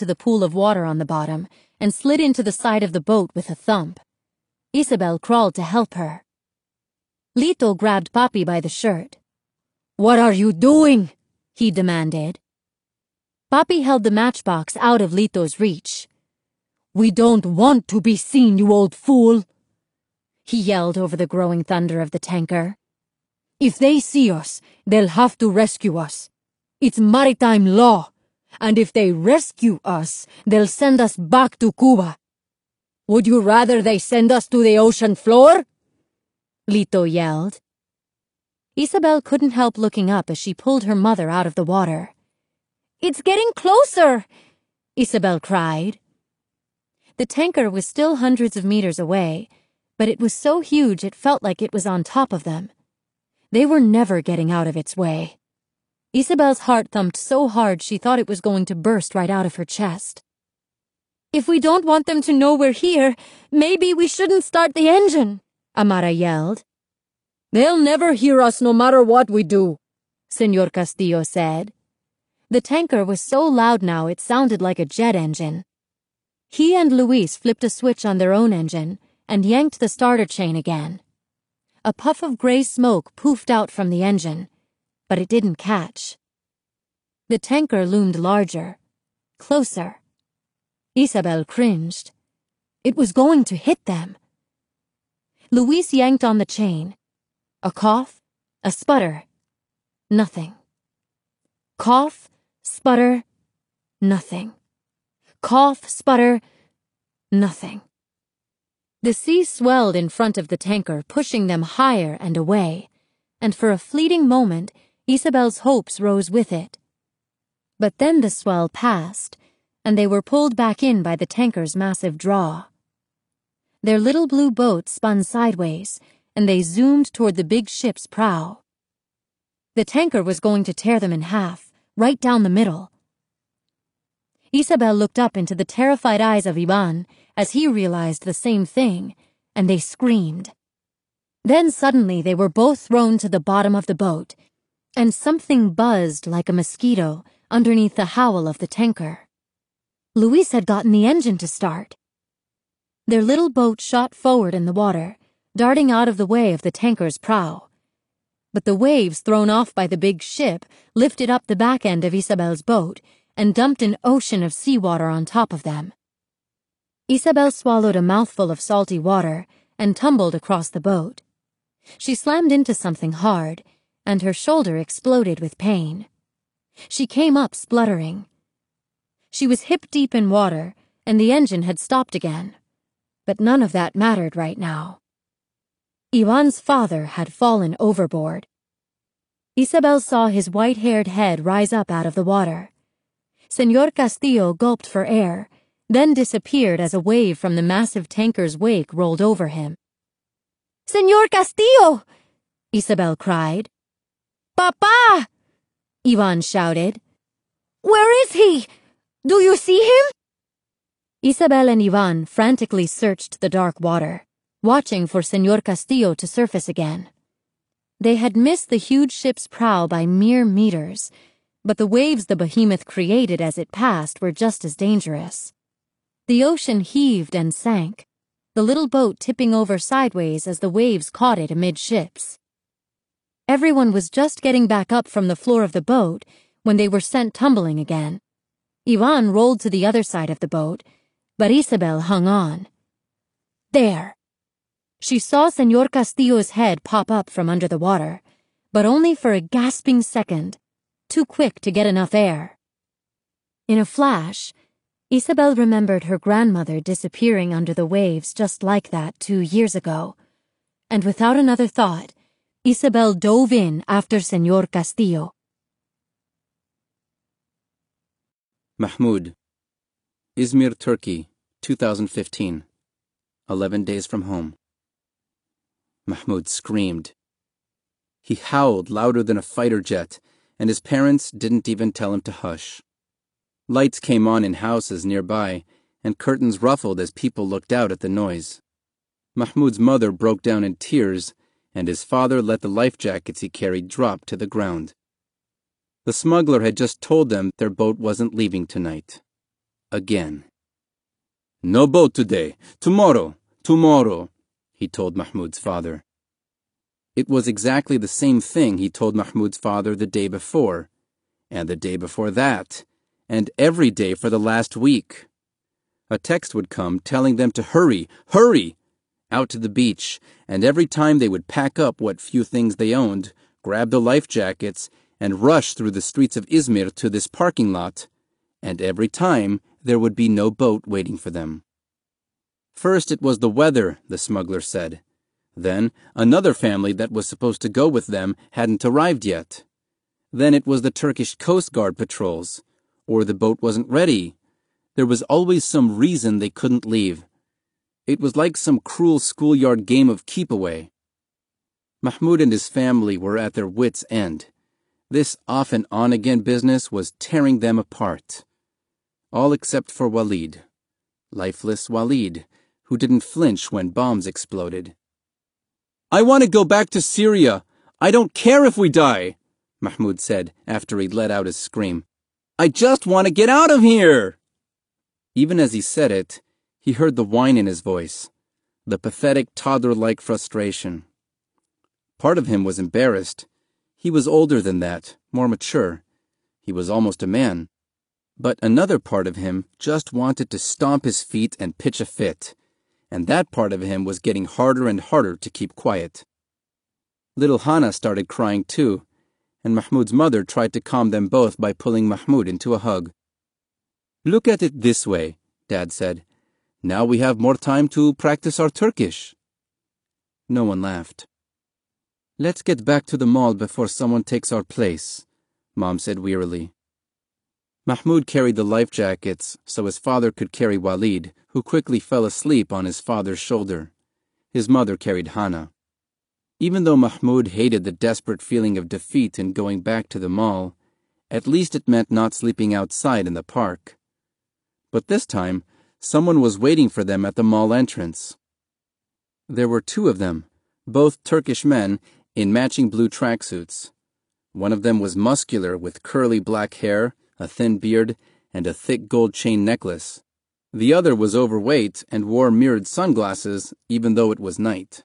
to the pool of water on the bottom and slid into the side of the boat with a thump. Isabel crawled to help her. Lito grabbed Papi by the shirt. "What are you doing?" he demanded. Papi held the matchbox out of Lito's reach. "We don't want to be seen, you old fool," he yelled over the growing thunder of the tanker. "If they see us, they'll have to rescue us. It's maritime law, and if they rescue us, they'll send us back to Cuba. Would you rather they send us to the ocean floor?" Lito yelled. Isabel couldn't help looking up as she pulled her mother out of the water. "It's getting closer!" Isabel cried. The tanker was still hundreds of meters away, but it was so huge it felt like it was on top of them. They were never getting out of its way. Isabel's heart thumped so hard she thought it was going to burst right out of her chest. "If we don't want them to know we're here, maybe we shouldn't start the engine," Amara yelled. "They'll never hear us no matter what we do," Señor Castillo said. The tanker was so loud now it sounded like a jet engine. He and Luis flipped a switch on their own engine and yanked the starter chain again. A puff of gray smoke poofed out from the engine, but it didn't catch. The tanker loomed larger, closer. Isabel cringed. It was going to hit them. Luis yanked on the chain. A cough, a sputter, nothing. Cough, sputter, nothing. Cough, sputter, nothing. The sea swelled in front of the tanker, pushing them higher and away, and for a fleeting moment, Isabel's hopes rose with it. But then the swell passed, and they were pulled back in by the tanker's massive draw. Their little blue boat spun sideways, and they zoomed toward the big ship's prow. The tanker was going to tear them in half, right down the middle. Isabel looked up into the terrified eyes of Ivan as he realized the same thing, and they screamed. Then suddenly they were both thrown to the bottom of the boat, and something buzzed like a mosquito underneath the howl of the tanker. Luis had gotten the engine to start. Their little boat shot forward in the water, darting out of the way of the tanker's prow. But the waves thrown off by the big ship lifted up the back end of Isabel's boat and dumped an ocean of seawater on top of them. Isabel swallowed a mouthful of salty water and tumbled across the boat. She slammed into something hard, and her shoulder exploded with pain. She came up spluttering. She was hip-deep in water, and the engine had stopped again. But none of that mattered right now. Ivan's father had fallen overboard. Isabel saw his white-haired head rise up out of the water. Señor Castillo gulped for air, then disappeared as a wave from the massive tanker's wake rolled over him. "Señor Castillo!" Isabel cried. "Papa!" Ivan shouted. "Where is he? Do you see him?" Isabel and Ivan frantically searched the dark water, watching for Señor Castillo to surface again. They had missed the huge ship's prow by mere meters, but the waves the behemoth created as it passed were just as dangerous. The ocean heaved and sank, the little boat tipping over sideways as the waves caught it amidships. Everyone was just getting back up from the floor of the boat when they were sent tumbling again. Ivan rolled to the other side of the boat, but Isabel hung on. There! She saw Señor Castillo's head pop up from under the water, but only for a gasping second, too quick to get enough air. In a flash, Isabel remembered her grandmother disappearing under the waves just like that 2 years ago, and without another thought, Isabel dove in after Señor Castillo. Mahmoud, Izmir, Turkey, 2015. 11 days from home. Mahmoud screamed. He howled louder than a fighter jet, and his parents didn't even tell him to hush. Lights came on in houses nearby, and curtains ruffled as people looked out at the noise. Mahmoud's mother broke down in tears, and his father let the life jackets he carried drop to the ground. The smuggler had just told them their boat wasn't leaving tonight. again. "No boat today. Tomorrow," he told Mahmud's father. It was exactly the same thing he told Mahmud's father the day before, and the day before that, and every day for the last week. A text would come telling them to hurry out to the beach, and every time they would pack up what few things they owned, grab the life jackets, and rush through the streets of Izmir to this parking lot, and every time there would be no boat waiting for them. First it was the weather, the smuggler said. Then another family that was supposed to go with them hadn't arrived yet. Then it was the Turkish Coast Guard patrols, or the boat wasn't ready. There was always some reason they couldn't leave. It was like some cruel schoolyard game of keep-away. Mahmud and his family were at their wits' end. This off and on again business was tearing them apart. All except for Walid. Lifeless Walid, who didn't flinch when bombs exploded. "I want to go back to Syria. I don't care if we die," Mahmud said after he let out his scream. "I just want to get out of here." Even as he said it, he heard the whine in his voice, the pathetic toddler-like frustration. Part of him was embarrassed. He was older than that, more mature. He was almost a man. But another part of him just wanted to stomp his feet and pitch a fit, and that part of him was getting harder and harder to keep quiet. Little Hana started crying too, and Mahmud's mother tried to calm them both by pulling Mahmud into a hug. "Look at it this way," Dad said. "Now we have more time to practice our Turkish." No one laughed. "Let's get back to the mall before someone takes our place," Mom said wearily. Mahmud carried the life jackets so his father could carry Walid, who quickly fell asleep on his father's shoulder. His mother carried Hana. Even though Mahmud hated the desperate feeling of defeat in going back to the mall, at least it meant not sleeping outside in the park. But this time, someone was waiting for them at the mall entrance. There were two of them, both Turkish men in matching blue tracksuits. One of them was muscular with curly black hair, a thin beard, and a thick gold chain necklace. The other was overweight and wore mirrored sunglasses even though it was night.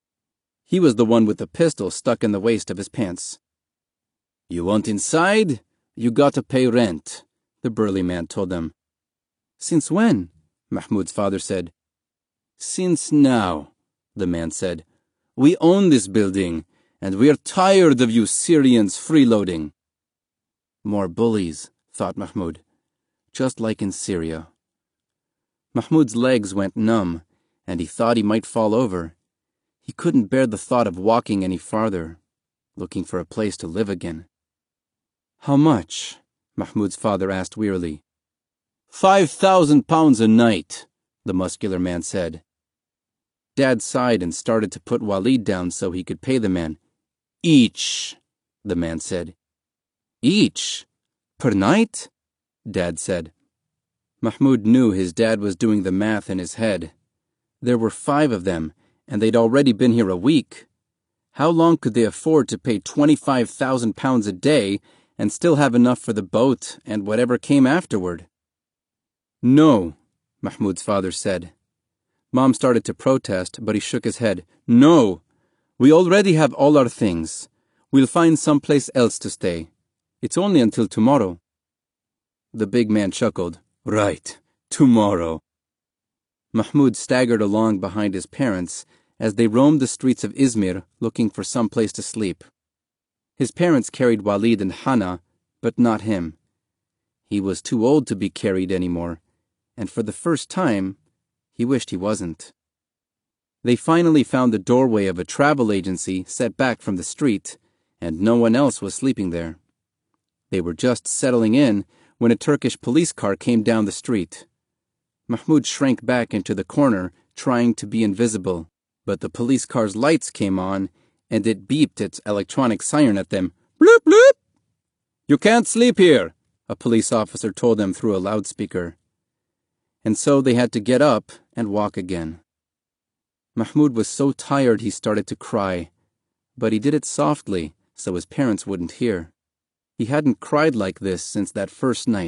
He was the one with the pistol stuck in the waist of his pants. "You want inside? You gotta pay rent," the burly man told them. "Since when?" Mahmud's father said. "Since now," the man said. "We own this building, and we're tired of you Syrians freeloading." More bullies, thought Mahmud, just like in Syria. Mahmud's legs went numb, and he thought he might fall over. He couldn't bear the thought of walking any farther, looking for a place to live again. "How much?" Mahmud's father asked wearily. £5,000 a night, the muscular man said. Dad sighed and started to put Walid down so he could pay the man. "Each," the man said. "Each? Per night?" Dad said. Mahmud knew his dad was doing the math in his head. There were 5 of them, and they'd already been here a week. How long could they afford to pay £25,000 a day and still have enough for the boat and whatever came afterward? "No," Mahmud's father said. Mom started to protest, but he shook his head. "No, we already have all our things. We'll find someplace else to stay. It's only until tomorrow." The big man chuckled. "Right, tomorrow." Mahmud staggered along behind his parents as they roamed the streets of Izmir looking for some place to sleep. His parents carried Walid and Hana, but not him. He was too old to be carried anymore, and for the first time, he wished he wasn't. They finally found the doorway of a travel agency set back from the street, and no one else was sleeping there. They were just settling in when a Turkish police car came down the street. Mahmud shrank back into the corner, trying to be invisible, but the police car's lights came on, and it beeped its electronic siren at them. "Bloop, bloop!" "You can't sleep here," a police officer told them through a loudspeaker. And so they had to get up and walk again. Mahmud was so tired he started to cry, but he did it softly so his parents wouldn't hear. He hadn't cried like this since that first night,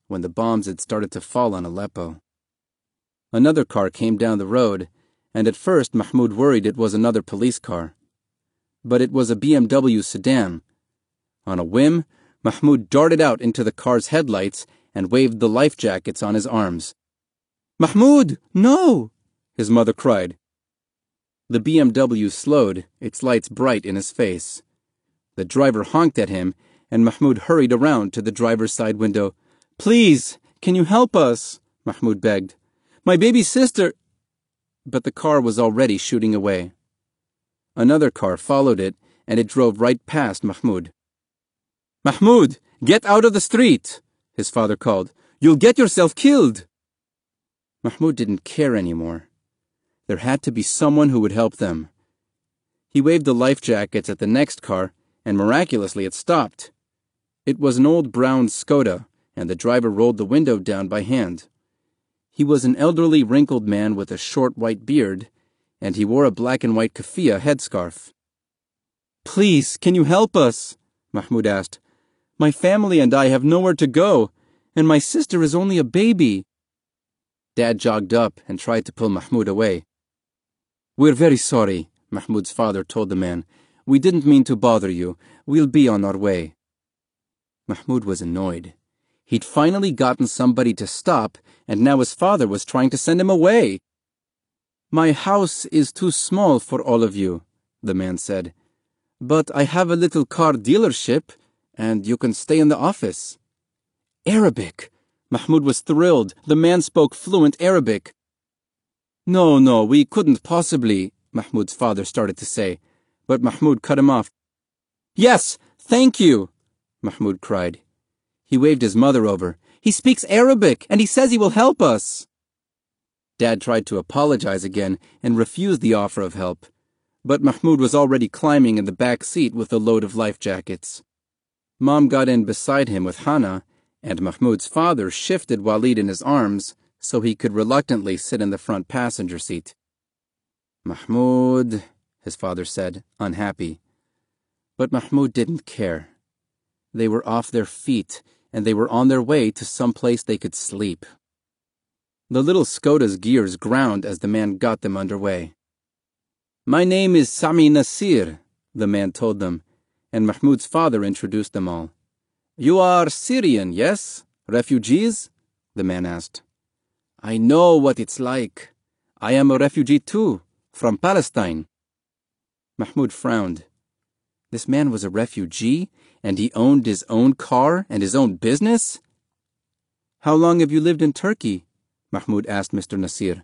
when the bombs had started to fall on Aleppo. Another car came down the road, and at first Mahmoud worried it was another police car. But it was a BMW sedan. On a whim, Mahmoud darted out into the car's headlights and waved the life jackets on his arms. "Mahmoud, no!" his mother cried. The BMW slowed, its lights bright in his face. The driver honked at him, and Mahmoud hurried around to the driver's side window. "Please, can you help us?" Mahmoud begged. "My baby sister—" But the car was already shooting away. Another car followed it, and it drove right past Mahmoud. "Mahmoud, get out of the street!" his father called. "You'll get yourself killed!" Mahmoud didn't care anymore. There had to be someone who would help them. He waved the life jackets at the next car, and miraculously it stopped. It was an old brown Skoda, and the driver rolled the window down by hand. He was an elderly, wrinkled man with a short white beard, and he wore a black and white keffiyeh headscarf. "Please, can you help us?" Mahmoud asked. "My family and I have nowhere to go, and my sister is only a baby." Dad jogged up and tried to pull Mahmoud away. "We're very sorry," Mahmoud's father told the man. "We didn't mean to bother you. We'll be on our way." Mahmoud was annoyed. He'd finally gotten somebody to stop, and now his father was trying to send him away. "My house is too small for all of you," the man said. "But I have a little car dealership, and you can stay in the office." Arabic! Mahmoud was thrilled. The man spoke fluent Arabic. No, we couldn't possibly," Mahmoud's father started to say, but Mahmoud cut him off. "Yes, thank you," Mahmoud cried. He waved his mother over. "He speaks Arabic, and he says he will help us." Dad tried to apologize again and refused the offer of help, but Mahmoud was already climbing in the back seat with a load of life jackets. Mom got in beside him with Hana, and Mahmoud's father shifted Walid in his arms so he could reluctantly sit in the front passenger seat. "Mahmoud," his father said, unhappy. But Mahmoud didn't care. They were off their feet, and they were on their way to some place they could sleep. The little Skoda's gears ground as the man got them underway. "My name is Sami Nasir," the man told them, and Mahmoud's father introduced them all. "You are Syrian, yes? Refugees?" the man asked. "I know what it's like. I am a refugee too, from Palestine." Mahmoud frowned. This man was a refugee, and he owned his own car and his own business? "How long have you lived in Turkey?" Mahmoud asked Mr. Nasir.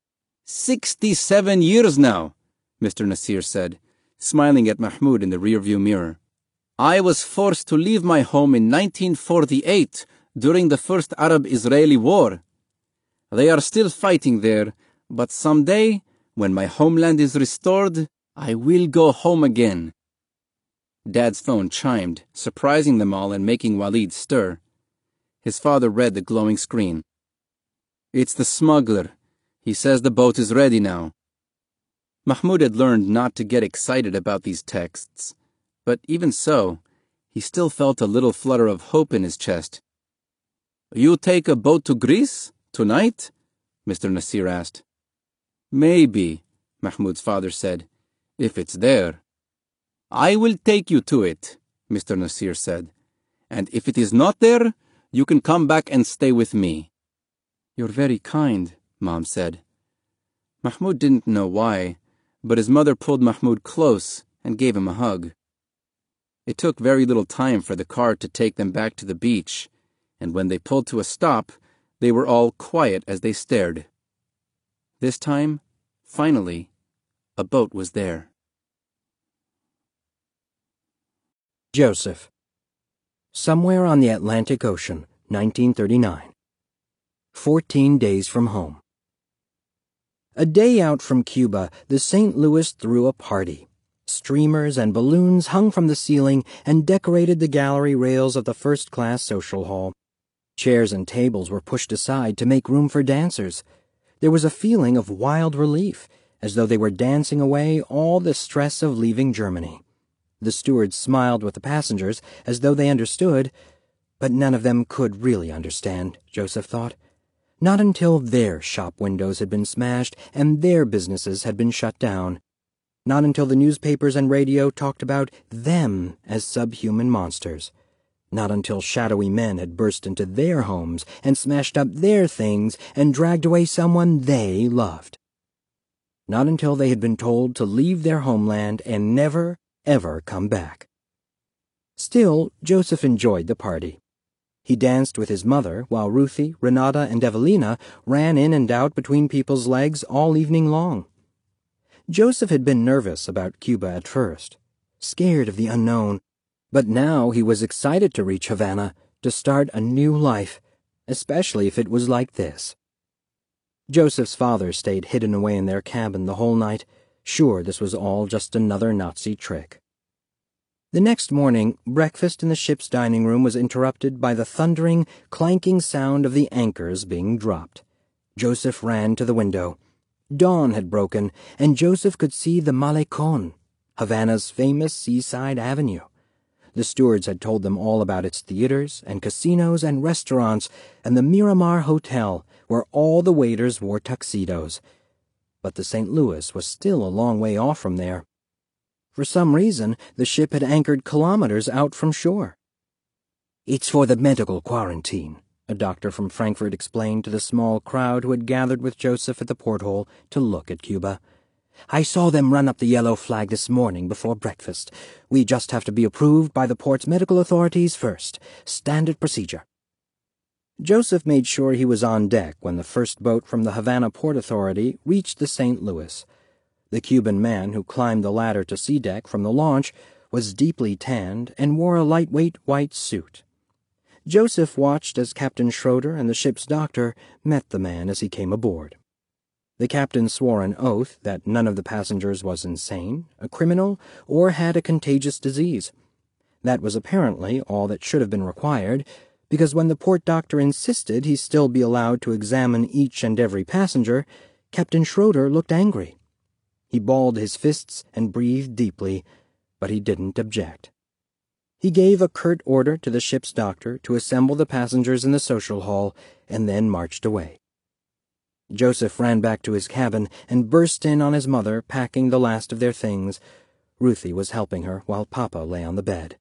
67 years now," Mr. Nasir said, smiling at Mahmoud in the rearview mirror. "I was forced to leave my home in 1948 during the first Arab-Israeli war. They are still fighting there, but someday, when my homeland is restored, I will go home again." Dad's phone chimed, surprising them all and making Walid stir. His father read the glowing screen. "It's the smuggler. He says the boat is ready now." Mahmoud had learned not to get excited about these texts, but even so, he still felt a little flutter of hope in his chest. "You take a boat to Greece? Tonight?" Mr. Nasir asked. "Maybe," Mahmoud's father said, "if it's there." "I will take you to it," Mr. Nasir said. "And if it is not there, you can come back and stay with me." "You're very kind," Mom said. Mahmoud didn't know why, but his mother pulled Mahmoud close and gave him a hug. It took very little time for the car to take them back to the beach, and when they pulled to a stop, they were all quiet as they stared. This time, finally, a boat was there. Joseph. Somewhere on the Atlantic Ocean, 1939. 14 days from home. A day out from Cuba, the St. Louis threw a party. Streamers and balloons hung from the ceiling and decorated the gallery rails of the first-class social hall. Chairs and tables were pushed aside to make room for dancers. There was a feeling of wild relief, as though they were dancing away all the stress of leaving Germany. The stewards smiled with the passengers as though they understood, But none of them could really understand, Joseph thought. Not until their shop windows had been smashed and their businesses had been shut down. Not until the newspapers and radio talked about them as subhuman monsters. Not until shadowy men had burst into their homes and smashed up their things and dragged away someone they loved. Not until they had been told to leave their homeland and never, ever come back. Still, Joseph enjoyed the party. He danced with his mother while Ruthie, Renata, and Evelina ran in and out between people's legs all evening long. Joseph had been nervous about Cuba at first, scared of the unknown, but now he was excited to reach Havana, to start a new life, especially if it was like this. Joseph's father stayed hidden away in their cabin the whole night, sure this was all just another Nazi trick. The next morning, breakfast in the ship's dining room was interrupted by the thundering, clanking sound of the anchors being dropped. Joseph ran to the window. Dawn had broken, and Joseph could see the Malecon, Havana's famous seaside avenue. The stewards had told them all about its theaters and casinos and restaurants and the Miramar Hotel, where all the waiters wore tuxedos. But the St. Louis was still a long way off from there. For some reason, the ship had anchored kilometers out from shore. "It's for the medical quarantine," a doctor from Frankfurt explained to the small crowd who had gathered with Joseph at the porthole to look at Cuba. "I saw them run up the yellow flag this morning before breakfast. We just have to be approved by the port's medical authorities first. Standard procedure." Joseph made sure he was on deck when the first boat from the Havana Port Authority reached the St. Louis. The Cuban man who climbed the ladder to sea deck from the launch was deeply tanned and wore a lightweight white suit. Joseph watched as Captain Schroeder and the ship's doctor met the man as he came aboard. The captain swore an oath that none of the passengers was insane, a criminal, or had a contagious disease. That was apparently all that should have been required, because when the port doctor insisted he still be allowed to examine each and every passenger, Captain Schroeder looked angry. He balled his fists and breathed deeply, but he didn't object. He gave a curt order to the ship's doctor to assemble the passengers in the social hall and then marched away. Joseph ran back to his cabin and burst in on his mother, packing the last of their things. Ruthie was helping her while Papa lay on the bed.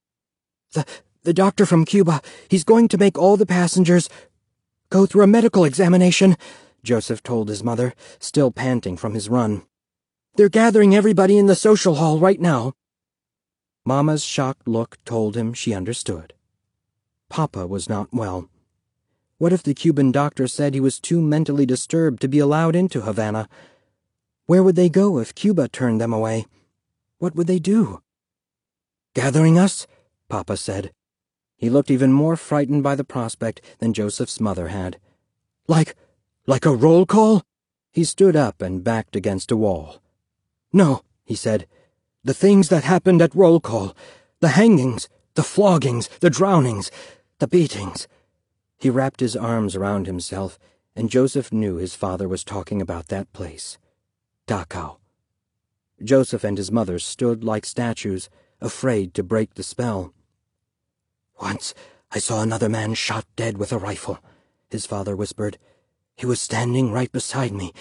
The doctor from Cuba, he's going to make all the passengers go through a medical examination," Joseph told his mother, still panting from his run. "They're gathering everybody in the social hall right now." Mama's shocked look told him she understood. Papa was not well. What if the Cuban doctor said he was too mentally disturbed to be allowed into Havana? Where would they go if Cuba turned them away? What would they do? "Gathering us?" Papa said. He looked even more frightened by the prospect than Joseph's mother had. Like a roll call?" He stood up and backed against a wall. "No," he said. "The things that happened at roll call. The hangings, the floggings, the drownings, the beatings." He wrapped his arms around himself, and Joseph knew his father was talking about that place. Dachau. Joseph and his mother stood like statues, afraid to break the spell. "Once I saw another man shot dead with a rifle," his father whispered. "He was standing right beside me.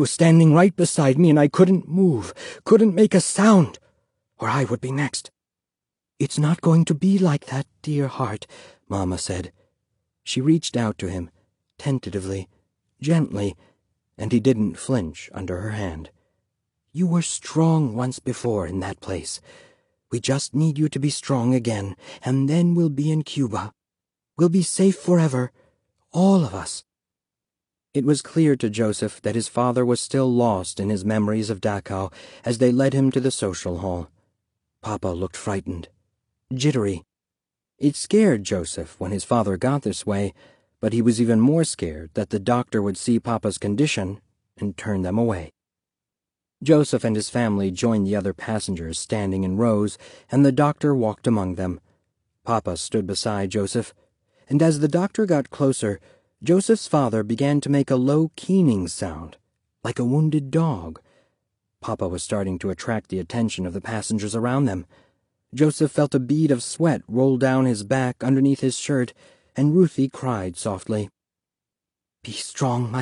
And I couldn't move, couldn't make a sound, or I would be next." "It's not going to be like that, dear heart," Mama said. She reached out to him, tentatively, gently, and he didn't flinch under her hand. "You were strong once before in that place. We just need you to be strong again, and then we'll be in Cuba. We'll be safe forever, all of us." It was clear to Joseph that his father was still lost in his memories of Dachau as they led him to the social hall. Papa looked frightened, jittery. It scared Joseph when his father got this way, but he was even more scared that the doctor would see Papa's condition and turn them away. Joseph and his family joined the other passengers standing in rows, and the doctor walked among them. Papa stood beside Joseph, and as the doctor got closer, Joseph's father began to make a low keening sound, like a wounded dog. Papa was starting to attract the attention of the passengers around them. Joseph felt a bead of sweat roll down his back underneath his shirt, and Ruthie cried softly. "Be strong, my